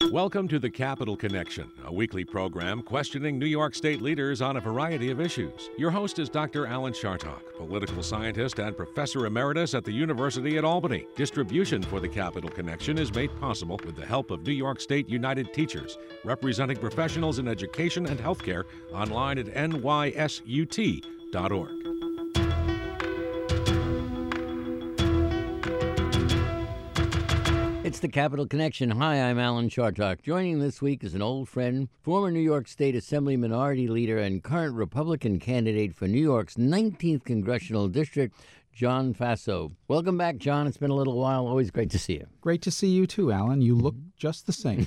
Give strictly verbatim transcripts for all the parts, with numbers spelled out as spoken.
Welcome to the Capital Connection, a weekly program questioning New York State leaders on a variety of issues. Your host is Doctor Alan Chartock, political scientist and professor emeritus at the University at Albany. Distribution for the Capital Connection is made possible with the help of New York State United Teachers, representing professionals in education and healthcare, online at N Y S U T dot org. It's the Capital Connection. Hi, I'm Alan Chartock. Joining this week is an old friend, former New York State Assembly Minority Leader and current Republican candidate for New York's nineteenth Congressional District, John Faso. Welcome back, John. It's been a little while. Always great to see you. Great to see you too, Alan. You look just the same.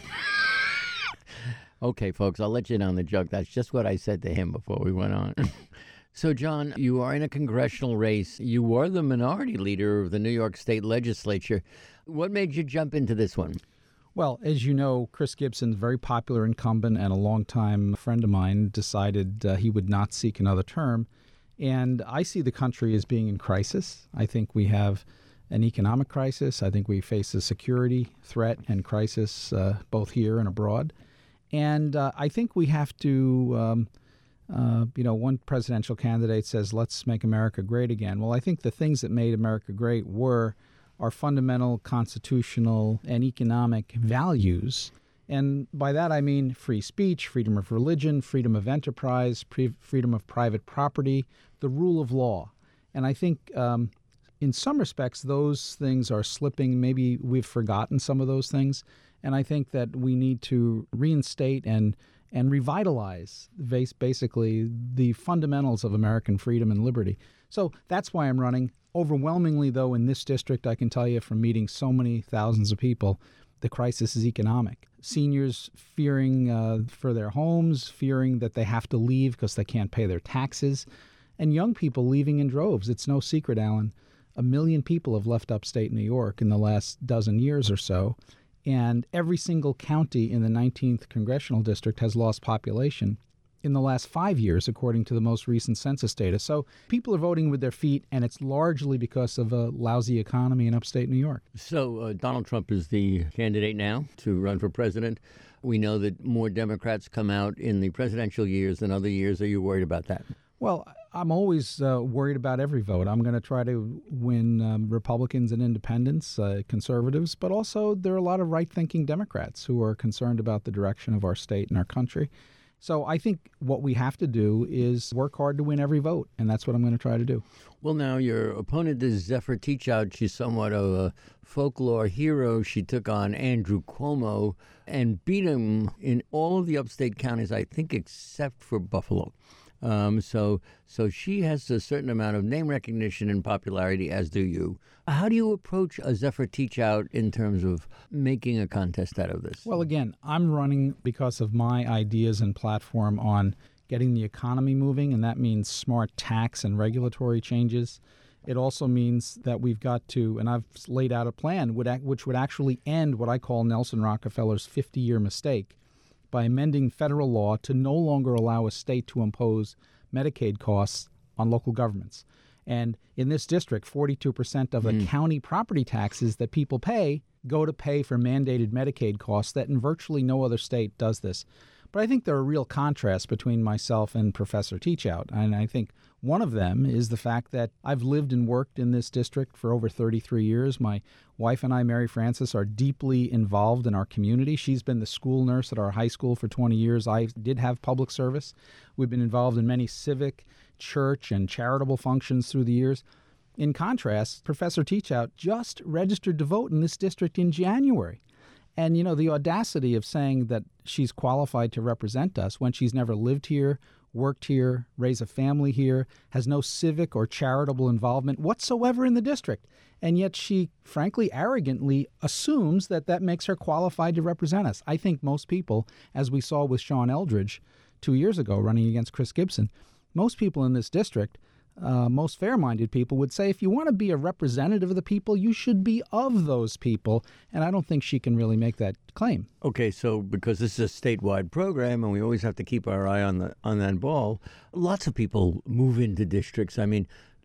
Okay, folks, I'll let you in on the joke. That's just what I said to him before we went on. So, John, you are in a congressional race. You were the minority leader of the New York State Legislature. What made you jump into this one? Well, as you know, Chris Gibson, very popular incumbent and a longtime friend of mine, decided uh, he would not seek another term. And I see the country as being in crisis. I think we have an economic crisis. I think we face a security threat and crisis uh, both here and abroad. And uh, I think we have to... Um, Uh, you know, one presidential candidate says, let's make America great again. Well, I think the things that made America great were our fundamental constitutional and economic values. And by that, I mean free speech, freedom of religion, freedom of enterprise, pre- freedom of private property, the rule of law. And I think um, in some respects, those things are slipping. Maybe we've forgotten some of those things. And I think that we need to reinstate and and revitalize basically the fundamentals of American freedom and liberty. So that's why I'm running. Overwhelmingly, though, in this district, I can tell you from meeting so many thousands of people, the crisis is economic. Seniors fearing uh, for their homes, fearing that they have to leave because they can't pay their taxes, and young people leaving in droves. It's no secret, Alan. A million people have left upstate New York in the last dozen years or so. And every single county in the nineteenth Congressional District has lost population in the last five years, according to the most recent census data. So people are voting with their feet, and it's largely because of a lousy economy in upstate New York. So uh, Donald Trump is the candidate now to run for president. We know that more Democrats come out in the presidential years than other years. Are you worried about that? Well, I'm always uh, worried about every vote. I'm going to try to win um, Republicans and independents, uh, conservatives, but also there are a lot of right-thinking Democrats who are concerned about the direction of our state and our country. So I think what we have to do is work hard to win every vote, and that's what I'm going to try to do. Well, now, your opponent is Zephyr Teachout. She's somewhat of a folklore hero. She took on Andrew Cuomo and beat him in all of the upstate counties, I think, except for Buffalo. Um, so so she has a certain amount of name recognition and popularity, as do you. How do you approach a Zephyr Teachout in terms of making a contest out of this? Well, again, I'm running because of my ideas and platform on getting the economy moving, and that means smart tax and regulatory changes. It also means that we've got to, and I've laid out a plan which would actually end what I call Nelson Rockefeller's fifty-year mistake, by amending federal law to no longer allow a state to impose Medicaid costs on local governments. And in this district, forty-two percent of the mm. county property taxes that people pay go to pay for mandated Medicaid costs that in virtually no other state does this. But I think there are real contrasts between myself and Professor Teachout. And I think one of them is the fact that I've lived and worked in this district for over thirty-three years. My wife and I, Mary Frances, are deeply involved in our community. She's been the school nurse at our high school for twenty years. I did have public service. We've been involved in many civic, church, and charitable functions through the years. In contrast, Professor Teachout just registered to vote in this district in January. And, you know, the audacity of saying that she's qualified to represent us when she's never lived here, worked here, raised a family here, has no civic or charitable involvement whatsoever in the district. And yet she, frankly, arrogantly assumes that that makes her qualified to represent us. I think most people, as we saw with Sean Eldridge two years ago running against Chris Gibson, most people in this district, Uh, most fair-minded people would say if you want to be a representative of the people, you should be of those people. And I don't think she can really make that claim. Okay, so because this is a statewide program and we always have to keep our eye on the on that ball, lots of people move into districts. I mean,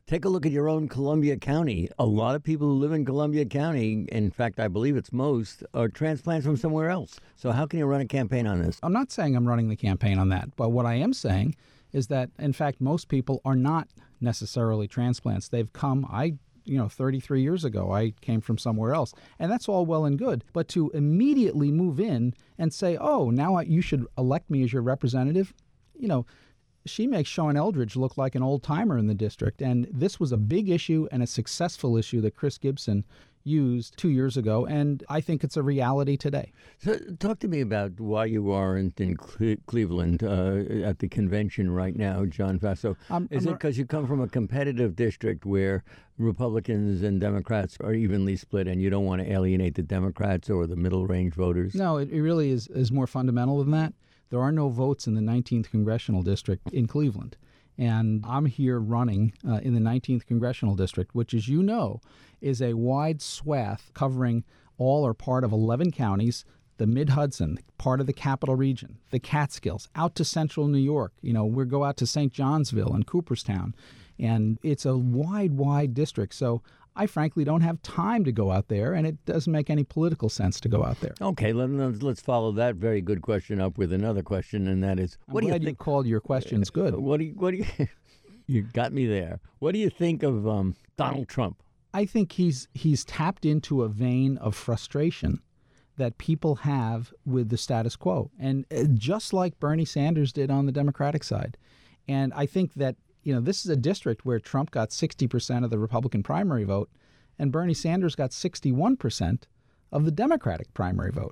Take a look at your own Columbia County. A lot of people who live in Columbia County, in fact, I believe it's most, are transplants from somewhere else. So how can you run a campaign on this? I'm not saying I'm running the campaign on that, but what I am saying is that, in fact, most people are not necessarily transplants. They've come, I you know, thirty-three years ago, I came from somewhere else. And that's all well and good. But to immediately move in and say, oh, now you should elect me as your representative, you know, she makes Sean Eldridge look like an old-timer in the district. And this was a big issue and a successful issue that Chris Gibson used two years ago, and I think it's a reality today. So talk to me about why you aren't in Cle- Cleveland uh, at the convention right now, John Faso. Um, Is I'm, it because you come from a competitive district where Republicans and Democrats are evenly split and you don't want to alienate the Democrats or the middle-range voters? No, it, it really is, is more fundamental than that. There are no votes in the nineteenth Congressional District in Cleveland. And I'm here running uh, in the nineteenth Congressional District, which, as you know, is a wide swath covering all or part of eleven counties, the Mid-Hudson, part of the Capital Region, the Catskills, out to central New York. You know, we go out to Saint Johnsville and Cooperstown. And it's a wide, wide district. So I frankly don't have time to go out there, and it doesn't make any political sense to go out there. Okay, let, let's follow that very good question up with another question, and that is, what I'm do glad you think? You called your questions good. Uh, what do you? What do you? You got me there. What do you think of um, Donald Trump? I think he's he's tapped into a vein of frustration that people have with the status quo, and uh, just like Bernie Sanders did on the Democratic side. And I think that, you know, this is a district where Trump got sixty percent of the Republican primary vote, and Bernie Sanders got sixty-one percent of the Democratic primary vote.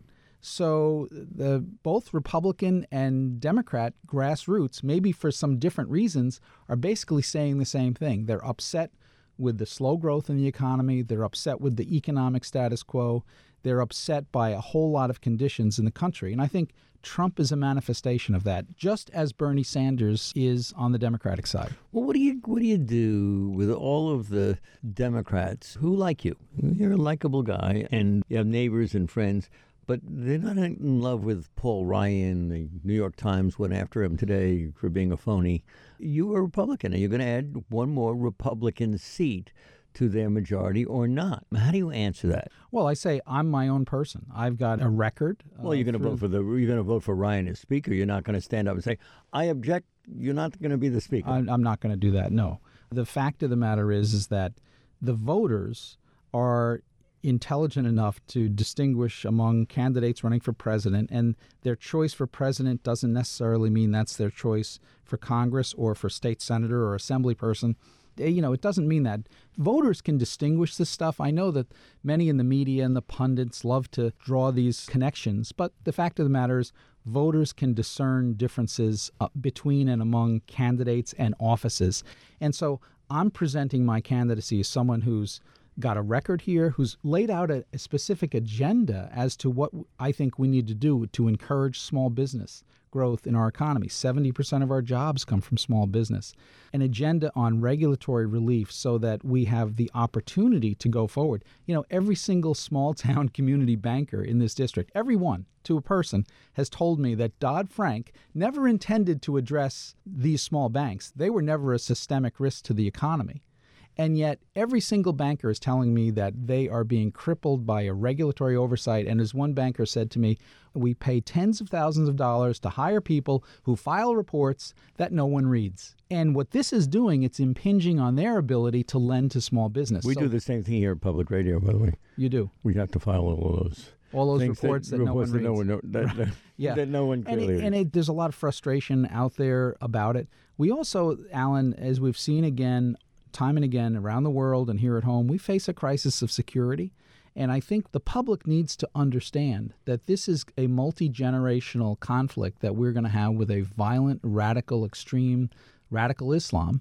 So the both Republican and Democrat grassroots, maybe for some different reasons, are basically saying the same thing. They're upset with the slow growth in the economy. They're upset with the economic status quo. They're upset by a whole lot of conditions in the country. And I think Trump is a manifestation of that, just as Bernie Sanders is on the Democratic side. Well, what do you what do you do with all of the Democrats who like you? You're a likable guy, and you have neighbors and friends, but they're not in love with Paul Ryan. The New York Times went after him today for being a phony. You are a Republican, and you're going to add one more Republican seat to their majority or not. How do you answer that? Well, I say I'm my own person. I've got a record. Well, uh, you're going to vote for the you're going to vote for Ryan as Speaker. You're not going to stand up and say, "I object." You're not going to be the Speaker. I'm, I'm not going to do that. No. The fact of the matter is, is that the voters are intelligent enough to distinguish among candidates running for president, and their choice for president doesn't necessarily mean that's their choice for Congress or for state senator or assembly person. You know, it doesn't mean that. Voters can distinguish this stuff. I know that many in the media and the pundits love to draw these connections, but the fact of the matter is voters can discern differences uh, between and among candidates and offices. And so I'm presenting my candidacy as someone who's got a record here, who's laid out a, a specific agenda as to what I think we need to do to encourage small business growth in our economy. seventy percent of our jobs come from small business. An agenda on regulatory relief so that we have the opportunity to go forward. You know, every single small town community banker in this district, every one to a person, has told me that Dodd-Frank never intended to address these small banks. They were never a systemic risk to the economy. And yet every single banker is telling me that they are being crippled by a regulatory oversight. And as one banker said to me, we pay tens of thousands of dollars to hire people who file reports that no one reads. And what this is doing, it's impinging on their ability to lend to small business. We so, do the same thing here at Public Radio, by the way. You do? We have to file all of those. All those reports that, that, no reports one that reads. No one, that, that, yeah. that no one and clearly it, and it, there's a lot of frustration out there about it. We also, Alan, as we've seen again, time and again around the world and here at home, we face a crisis of security. And I think the public needs to understand that this is a multi-generational conflict that we're going to have with a violent, radical, extreme, radical Islam.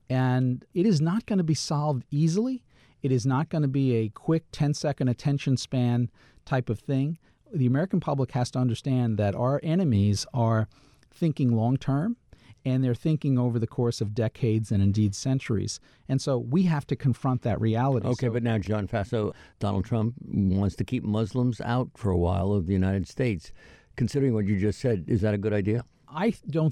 And it is not going to be solved easily. It is not going to be a quick ten-second attention span type of thing. The American public has to understand that our enemies are thinking long-term, and they're thinking over the course of decades and indeed centuries. And so we have to confront that reality. Okay, so, but now, John Faso, Donald Trump wants to keep Muslims out for a while of the United States. Considering what you just said, is that a good idea? I don't think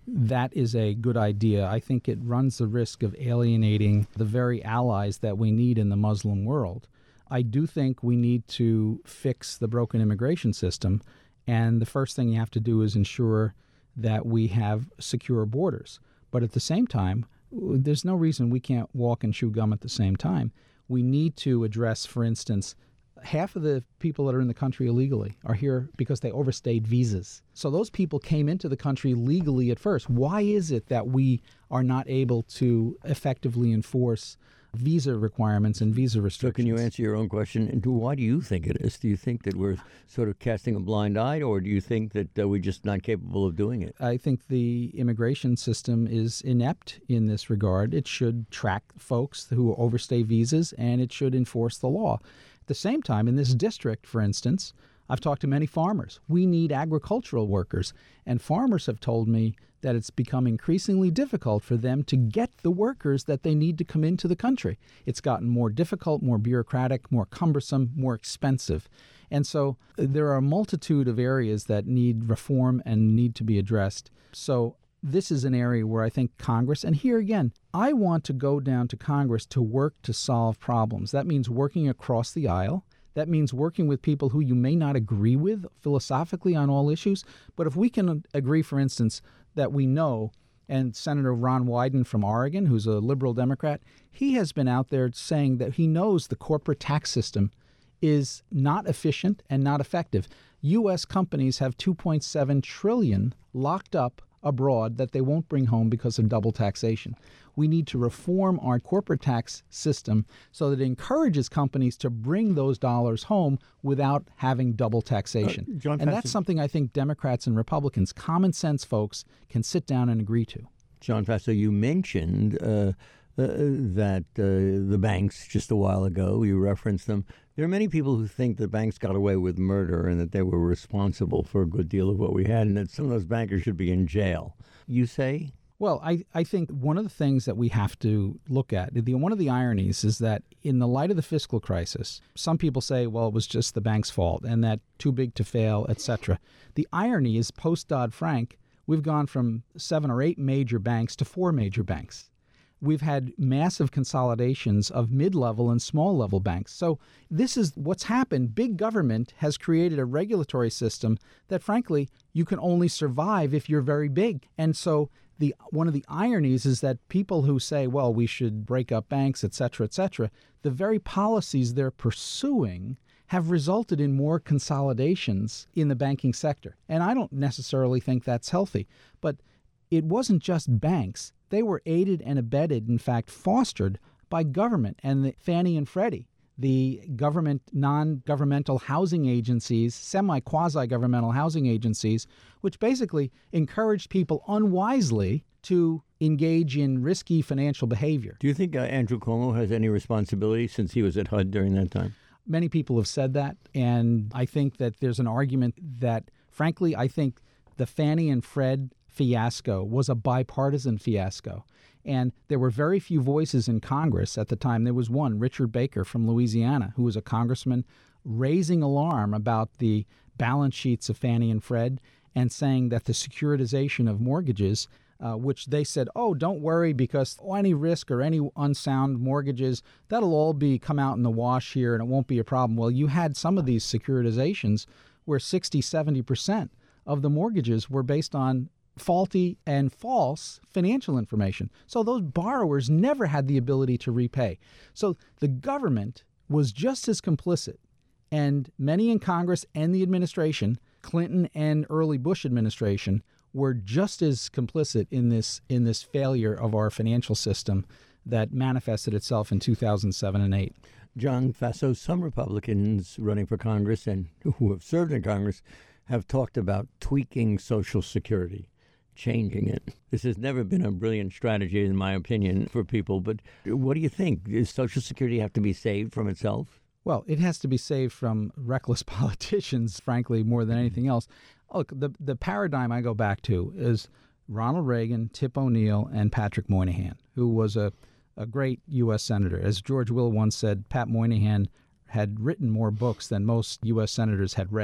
that is a good idea. I think it runs the risk of alienating the very allies that we need in the Muslim world. I do think we need to fix the broken immigration system, and the first thing you have to do is ensure that we have secure borders. But at the same time, there's no reason we can't walk and chew gum at the same time. We need to address, for instance, half of the people that are in the country illegally are here because they overstayed visas. So those people came into the country legally at first. Why is it that we are not able to effectively enforce visa requirements and visa restrictions? So can you answer your own question? And why do you think it is? Do you think that we're sort of casting a blind eye, or do you think that uh, we're just not capable of doing it? I think the immigration system is inept in this regard. It should track folks who overstay visas, and it should enforce the law. At the same time, in this district, for instance, I've talked to many farmers. We need agricultural workers, and farmers have told me that it's become increasingly difficult for them to get the workers that they need to come into the country. It's gotten more difficult, more bureaucratic, more cumbersome, more expensive. And so there are a multitude of areas that need reform and need to be addressed. So this is an area where I think Congress, and here again, I want to go down to Congress to work to solve problems. That means working across the aisle. That means working with people who you may not agree with philosophically on all issues. But if we can agree, for instance, that we know, and Senator Ron Wyden from Oregon, who's a liberal Democrat, he has been out there saying that he knows the corporate tax system is not efficient and not effective. U S companies have two point seven trillion dollars locked up abroad that they won't bring home because of double taxation. We need to reform our corporate tax system so that it encourages companies to bring those dollars home without having double taxation. Uh, John and Faso, that's something I think Democrats and Republicans, common sense folks, can sit down and agree to. John Faso, you mentioned uh, uh, that uh, the banks just a while ago, you referenced them. There are many people who think the banks got away with murder and that they were responsible for a good deal of what we had, and that some of those bankers should be in jail. You say? Well, I, I think one of the things that we have to look at, the, one of the ironies is that in the light of the fiscal crisis, some people say, well, it was just the bank's fault and that too big to fail, et cetera. The irony is post-Dodd-Frank, we've gone from seven or eight major banks to four major banks. We've had massive consolidations of mid-level and small-level banks. So this is what's happened. Big government has created a regulatory system that, frankly, you can only survive if you're very big. And so the one of the ironies is that people who say, well, we should break up banks, et cetera, et cetera, the very policies they're pursuing have resulted in more consolidations in the banking sector. And I don't necessarily think that's healthy. But it wasn't just banks. They were aided and abetted, in fact, fostered by government and the Fannie and Freddie, the government, non-governmental housing agencies, semi-quasi-governmental housing agencies, which basically encouraged people unwisely to engage in risky financial behavior. Do you think uh, Andrew Cuomo has any responsibility since he was at H U D during that time? Many people have said that, and I think that there's an argument that, frankly, I think the Fannie and Fred fiasco was a bipartisan fiasco. And there were very few voices in Congress at the time. There was one, Richard Baker from Louisiana, who was a congressman raising alarm about the balance sheets of Fannie and Fred and saying that the securitization of mortgages, uh, which they said, oh, don't worry because any risk or any unsound mortgages, that'll all be come out in the wash here and it won't be a problem. Well, you had some of these securitizations where sixty, seventy percent of the mortgages were based on faulty and false financial information. So those borrowers never had the ability to repay. So the government was just as complicit, and many in Congress and the administration, Clinton and early Bush administration, were just as complicit in this in this failure of our financial system that manifested itself in two thousand seven and eight. John Faso, some Republicans running for Congress and who have served in Congress have talked about tweaking Social Security, changing it. This has never been a brilliant strategy, in my opinion, for people. But what do you think? Does Social Security have to be saved from itself? Well, it has to be saved from reckless politicians, frankly, more than anything else. Look, the, the paradigm I go back to is Ronald Reagan, Tip O'Neill, and Patrick Moynihan, who was a, a great U S senator. As George Will once said, Pat Moynihan had written more books than most U S senators had read.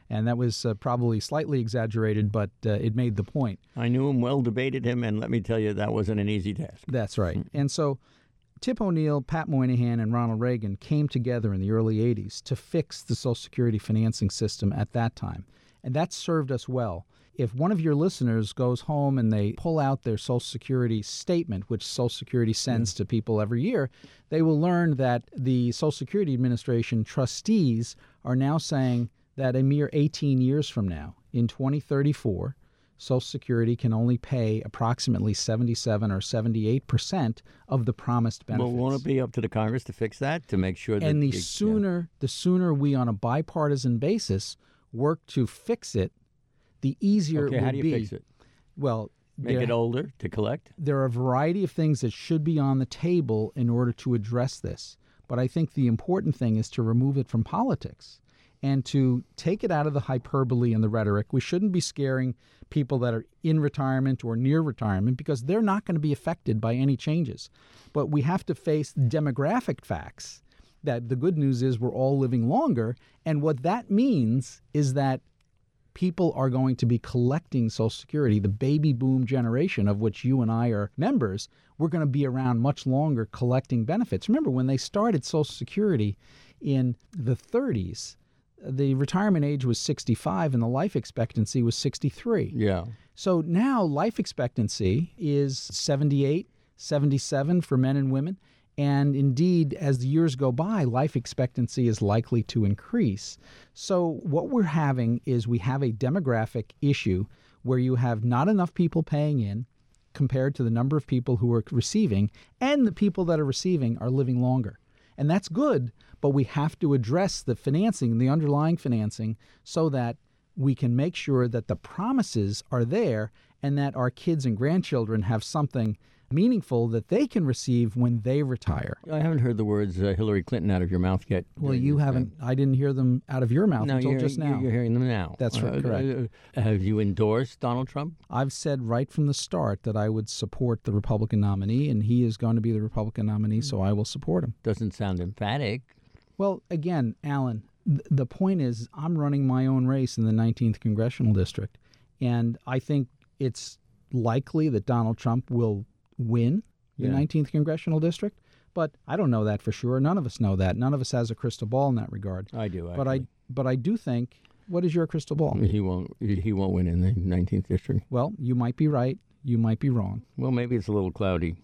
And that was uh, probably slightly exaggerated, but uh, it made the point. I knew him well, debated him, and let me tell you, that wasn't an easy task. That's right. And so Tip O'Neill, Pat Moynihan, and Ronald Reagan came together in the early eighties to fix the Social Security financing system at that time. And that served us well. If one of your listeners goes home and they pull out their Social Security statement, which Social Security sends mm. to people every year, they will learn that the Social Security Administration trustees are now saying that a mere eighteen years from now, in twenty thirty-four, Social Security can only pay approximately seventy-seven or seventy-eight percent of the promised benefits. Well, won't it be up to the Congress to fix that, to make sure that... And the it, sooner, yeah. the sooner we, on a bipartisan basis, work to fix it, the easier okay, it will be. how do you be. fix it? Well, Make there, it older to collect? There are a variety of things that should be on the table in order to address this. But I think the important thing is to remove it from politics and to take it out of the hyperbole and the rhetoric. We shouldn't be scaring people that are in retirement or near retirement because they're not going to be affected by any changes. But we have to face demographic facts that the good news is we're all living longer. And what that means is that people are going to be collecting Social Security, the baby boom generation of which you and I are members. We're going to be around much longer collecting benefits. Remember, when they started Social Security in the thirties, the retirement age was sixty-five and the life expectancy was sixty-three. Yeah. So now life expectancy is seventy-eight, seventy-seven for men and women. And indeed, as the years go by, life expectancy is likely to increase. So what we're having is we have a demographic issue where you have not enough people paying in compared to the number of people who are receiving, and the people that are receiving are living longer. And that's good, but we have to address the financing, the underlying financing, so that we can make sure that the promises are there and that our kids and grandchildren have something meaningful that they can receive when they retire. I haven't heard the words uh, Hillary Clinton out of your mouth yet. Well, you haven't. I didn't hear them out of your mouth no, until you're, just now. You're hearing them now. That's right, uh, correct. Uh, have you endorsed Donald Trump? I've said right from the start that I would support the Republican nominee, and he is going to be the Republican nominee, so I will support him. Doesn't sound emphatic. Well, again, Alan, th- the point is I'm running my own race in the nineteenth Congressional District, and I think it's likely that Donald Trump will win the yeah. nineteenth Congressional District, but I don't know that for sure. None of us know that. None of us has a crystal ball in that regard. I do, actually. But I, but I do think, what is your crystal ball? He won't. He won't win in the nineteenth District. Well, you might be right. You might be wrong. Well, maybe it's a little cloudy.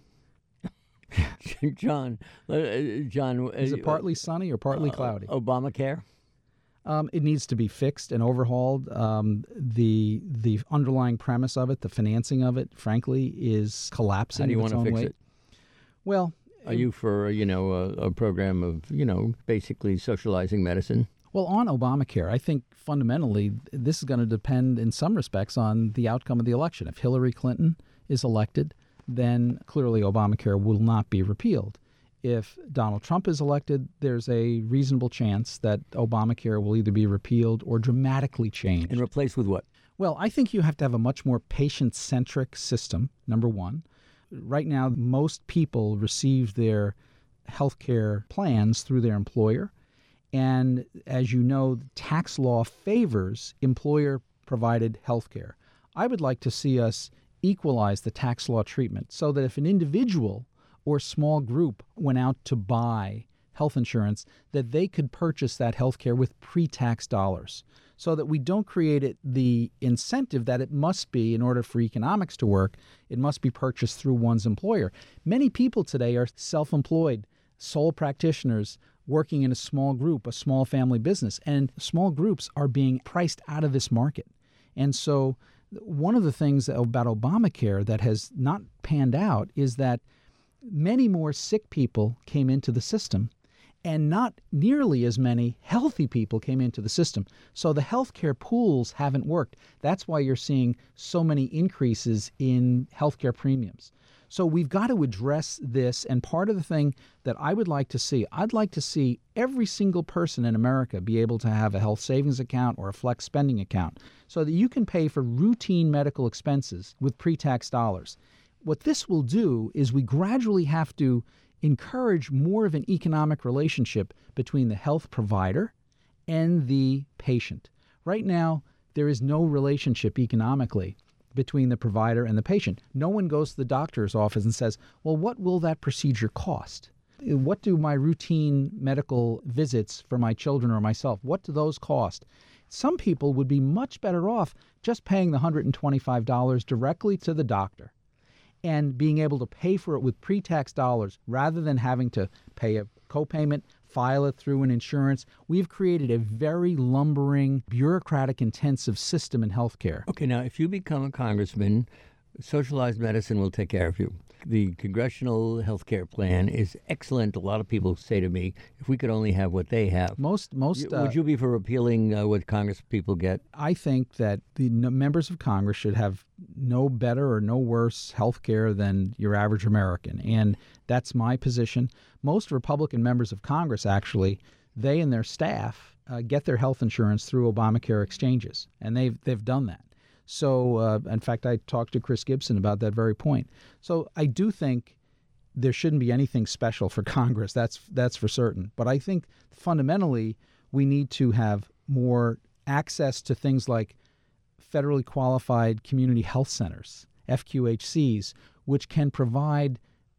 John, uh, John, is it partly sunny or partly uh, cloudy? Obamacare. Um, it needs to be fixed and overhauled. Um, the the underlying premise of it, the financing of it, frankly, is collapsing. How do you want to fix weight. it? Well, are you for you know a, a program of you know basically socializing medicine? Well, on Obamacare, I think fundamentally this is going to depend in some respects on the outcome of the election. If Hillary Clinton is elected, then clearly Obamacare will not be repealed. If Donald Trump is elected, there's a reasonable chance that Obamacare will either be repealed or dramatically changed. And replaced with what? Well, I think you have to have a much more patient-centric system, number one. Right now, most people receive their health care plans through their employer. And as you know, tax law favors employer-provided health care. I would like to see us equalize the tax law treatment so that if an individual or small group went out to buy health insurance, that they could purchase that health care with pre-tax dollars, so that we don't create it the incentive that it must be, in order for economics to work, it must be purchased through one's employer. Many people today are self-employed, sole practitioners, working in a small group, a small family business, and small groups are being priced out of this market. And so one of the things about Obamacare that has not panned out is that many more sick people came into the system, and not nearly as many healthy people came into the system. So the healthcare pools haven't worked. That's why you're seeing so many increases in healthcare premiums. So we've got to address this, and part of the thing that I would like to see, I'd like to see every single person in America be able to have a health savings account or a flex spending account so that you can pay for routine medical expenses with pre-tax dollars. What this will do is we gradually have to encourage more of an economic relationship between the health provider and the patient. Right now, there is no relationship economically between the provider and the patient. No one goes to the doctor's office and says, well, what will that procedure cost? What do my routine medical visits for my children or myself, what do those cost? Some people would be much better off just paying the one hundred twenty-five dollars directly to the doctor and being able to pay for it with pre-tax dollars rather than having to pay a copayment, file it through an insurance. We've created a very lumbering, bureaucratic, intensive system in healthcare. Okay, now if you become a congressman, socialized medicine will take care of you. The congressional health care plan is excellent. A lot of people say to me, if we could only have what they have. Most, most. Uh, Would you be for repealing uh, what Congress people get? I think that the n- members of Congress should have no better or no worse health care than your average American. And that's my position. Most Republican members of Congress, actually, they and their staff uh, get their health insurance through Obamacare exchanges. And they've, they've done that. So, uh, in fact, I talked to Chris Gibson about that very point. So I do think there shouldn't be anything special for Congress. That's that's for certain. But I think fundamentally we need to have more access to things like federally qualified community health centers, F Q H Cs, which can provide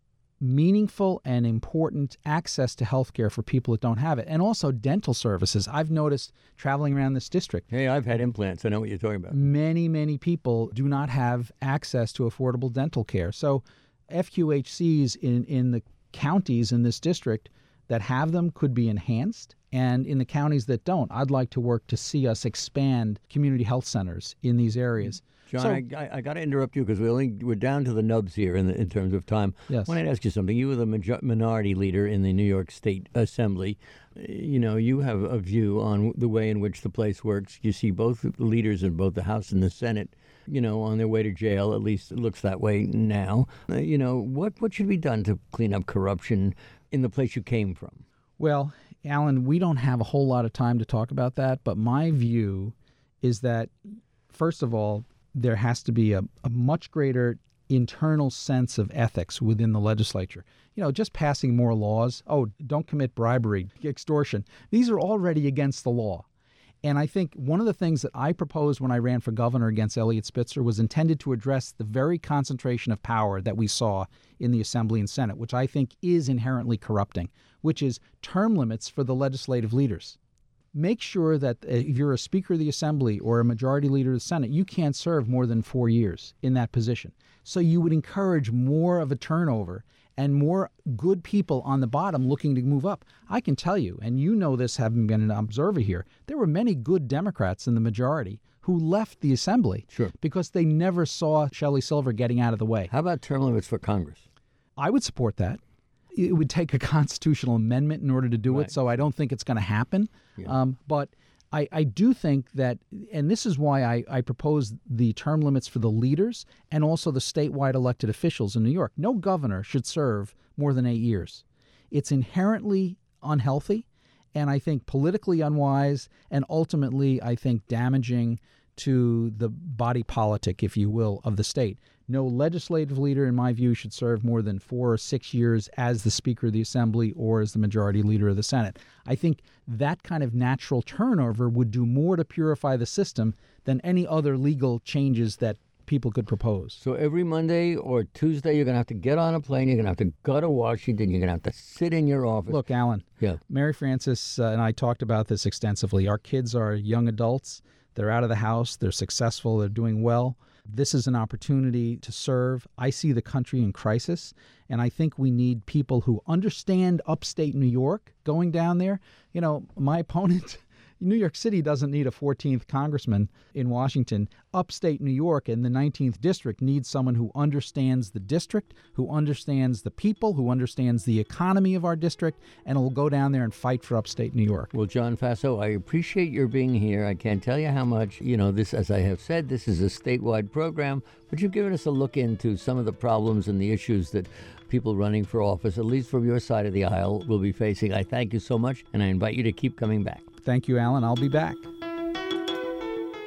meaningful and important access to health care for people that don't have it. And also dental services. I've noticed traveling around this district. Hey, I've had implants. I know what you're talking about. Many, many people do not have access to affordable dental care. So F Q H Cs in, in the counties in this district that have them could be enhanced. And in the counties that don't, I'd like to work to see us expand community health centers in these areas. John, So- I, I, I got to interrupt you because we only we're down to the nubs here in, the, in terms of time. Yes. I wanted to ask you something. You were the major- minority leader in the New York State Assembly. Uh, You know, you have a view on the way in which the place works. You see both leaders in both the House and the Senate, you know, on their way to jail. At least it looks that way now. Uh, you know, what what should be done to clean up corruption in the place you came from? Well, Alan, we don't have a whole lot of time to talk about that, but my view is that, first of all, there has to be a, a much greater internal sense of ethics within the legislature. You know, just passing more laws. Oh, don't commit bribery, extortion. These are already against the law. And I think one of the things that I proposed when I ran for governor against Eliot Spitzer was intended to address the very concentration of power that we saw in the Assembly and Senate, which I think is inherently corrupting, which is term limits for the legislative leaders. Make sure that if you're a Speaker of the Assembly or a Majority Leader of the Senate, you can't serve more than four years in that position. So you would encourage more of a turnover and more good people on the bottom looking to move up. I can tell you, and you know this having been an observer here, there were many good Democrats in the majority who left the Assembly Sure. because they never saw Shelley Silver getting out of the way. How about term limits for Congress? I would support that. It would take a constitutional amendment in order to do Right. it, so I don't think it's going to happen. Yeah. Um, but I, I do think that, and this is why I, I propose the term limits for the leaders and also the statewide elected officials in New York. No governor should serve more than eight years. It's inherently unhealthy, and I think politically unwise, and ultimately, I think, damaging to the body politic, if you will, of the state. No legislative leader, in my view, should serve more than four or six years as the Speaker of the Assembly or as the Majority Leader of the Senate. I think that kind of natural turnover would do more to purify the system than any other legal changes that people could propose. So every Monday or Tuesday, you're going to have to get on a plane. You're going to have to go to Washington. You're going to have to sit in your office. Look, Alan, Yeah. Mary Frances uh, and I talked about this extensively. Our kids are young adults. They're out of the house. They're successful. They're doing well. This is an opportunity to serve. I see the country in crisis, and I think we need people who understand upstate New York going down there. You know, my opponent, New York City doesn't need a fourteenth congressman in Washington. Upstate New York and the nineteenth district needs someone who understands the district, who understands the people, who understands the economy of our district, and will go down there and fight for upstate New York. Well, John Faso, I appreciate your being here. I can't tell you how much, you know, this, as I have said, this is a statewide program, but you've given us a look into some of the problems and the issues that people running for office, at least from your side of the aisle, will be facing. I thank you so much, and I invite you to keep coming back. Thank you, Alan. I'll be back.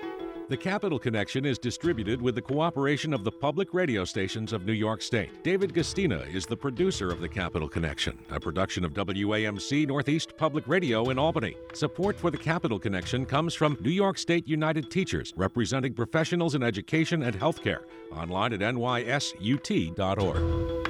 The Capital Connection is distributed with the cooperation of the public radio stations of New York State. David Gastina is the producer of The Capital Connection, a production of W A M C Northeast Public Radio in Albany. Support for The Capital Connection comes from New York State United Teachers, representing professionals in education and healthcare. Online at N Y S U T dot org.